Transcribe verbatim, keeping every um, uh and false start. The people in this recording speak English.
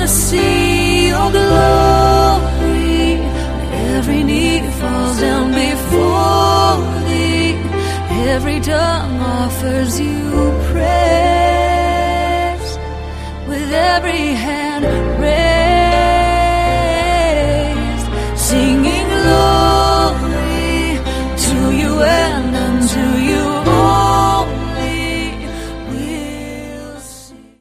wanna see your glory. Every knee falls down before thee. Every tongue offers you praise. With every hand raised,